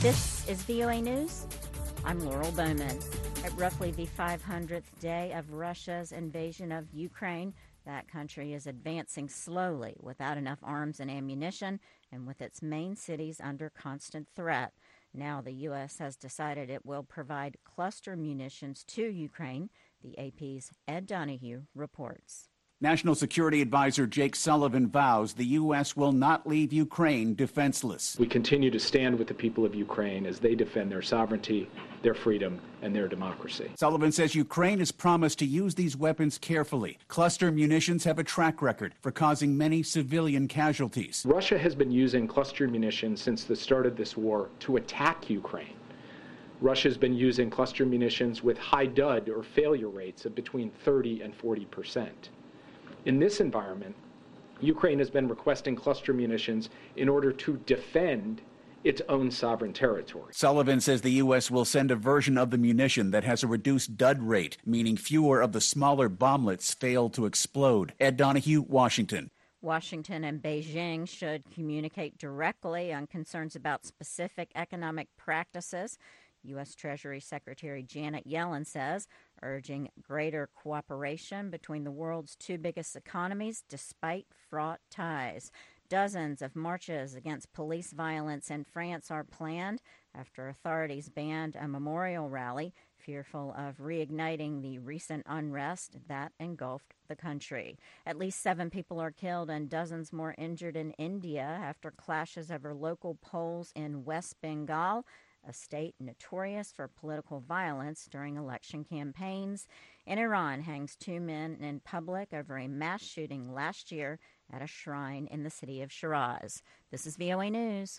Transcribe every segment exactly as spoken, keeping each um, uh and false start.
This is V O A News. I'm Laurel Bowman. At roughly the five hundredth day of Russia's invasion of Ukraine, that country is advancing slowly without enough arms and ammunition and with its main cities under constant threat. Now the U S has decided it will provide cluster munitions to Ukraine. The A P's Ed Donahue reports. National Security Advisor Jake Sullivan vows the U S will not leave Ukraine defenseless. We continue to stand with the people of Ukraine as they defend their sovereignty, their freedom, and their democracy. Sullivan says Ukraine has promised to use these weapons carefully. Cluster munitions have a track record for causing many civilian casualties. Russia has been using cluster munitions since the start of this war to attack Ukraine. Russia's been using cluster munitions with high dud or failure rates of between thirty and forty percent. In this environment, Ukraine has been requesting cluster munitions in order to defend its own sovereign territory. Sullivan says the U S will send a version of the munition that has a reduced dud rate, meaning fewer of the smaller bomblets fail to explode. Ed Donahue, Washington. Washington and Beijing should communicate directly on concerns about specific economic practices. U S. Treasury Secretary Janet Yellen says, urging greater cooperation between the world's two biggest economies despite fraught ties. Dozens of marches against police violence in France are planned after authorities banned a memorial rally, fearful of reigniting the recent unrest that engulfed the country. At least seven people are killed and dozens more injured in India after clashes over local polls in West Bengal, a state notorious for political violence during election campaigns. And Iran hangs two men in public over a mass shooting last year at a shrine in the city of Shiraz. This is V O A News.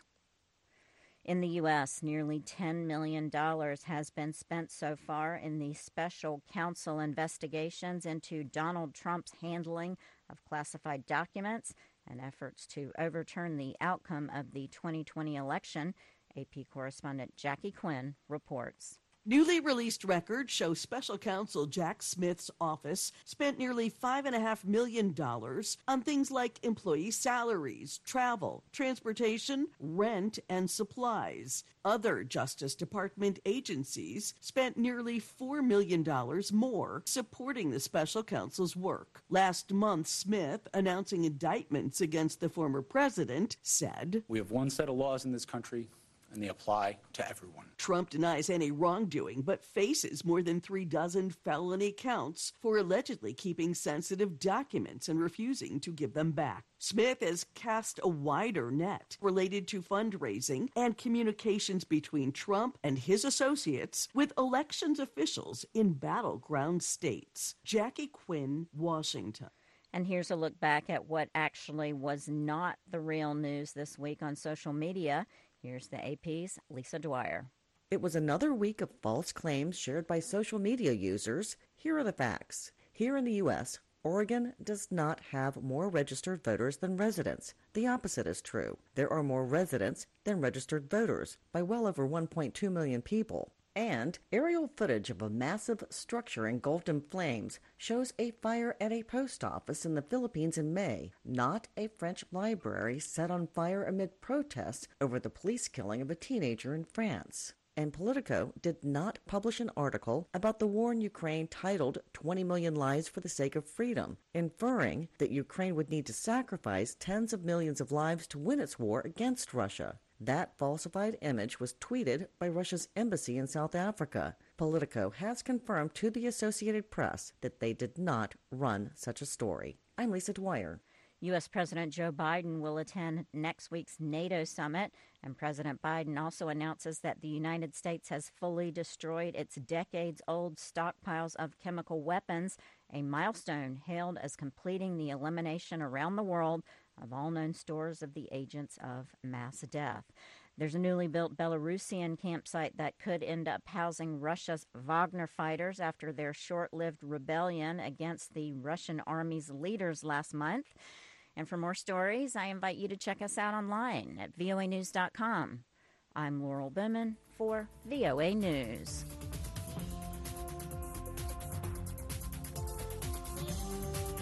In the U S, nearly ten million dollars has been spent so far in the special counsel investigations into Donald Trump's handling of classified documents and efforts to overturn the outcome of the twenty twenty election. A P correspondent Jackie Quinn reports. Newly released records show special counsel Jack Smith's office spent nearly five point five million dollars on things like employee salaries, travel, transportation, rent, and supplies. Other Justice Department agencies spent nearly four million dollars more supporting the special counsel's work. Last month, Smith, announcing indictments against the former president, said, "We have one set of laws in this country, and they apply to everyone." Trump denies any wrongdoing, but faces more than three dozen felony counts for allegedly keeping sensitive documents and refusing to give them back. Smith has cast a wider net related to fundraising and communications between Trump and his associates with elections officials in battleground states. Jackie Quinn, Washington. And here's a look back at what actually was not the real news this week on social media. Here's the A P's Lisa Dwyer. It was another week of false claims shared by social media users. Here are the facts. Here in the U S, Oregon does not have more registered voters than residents. The opposite is true. There are more residents than registered voters by well over one point two million people. And aerial footage of a massive structure engulfed in flames shows a fire at a post office in the Philippines in May, not a French library set on fire amid protests over the police killing of a teenager in France. And Politico did not publish an article about the war in Ukraine titled twenty million Lives for the Sake of Freedom, inferring that Ukraine would need to sacrifice tens of millions of lives to win its war against Russia. That falsified image was tweeted by Russia's embassy in South Africa. Politico has confirmed to the Associated Press that they did not run such a story. I'm Lisa Dwyer. U S. President Joe Biden will attend next week's NATO summit, and President Biden also announces that the United States has fully destroyed its decades-old stockpiles of chemical weapons, a milestone hailed as completing the elimination around the world of all known stores of the agents of mass death. There's a newly built Belarusian campsite that could end up housing Russia's Wagner fighters after their short-lived rebellion against the Russian army's leaders last month. And for more stories, I invite you to check us out online at V O A news dot com. I'm Laurel Bowman for V O A News.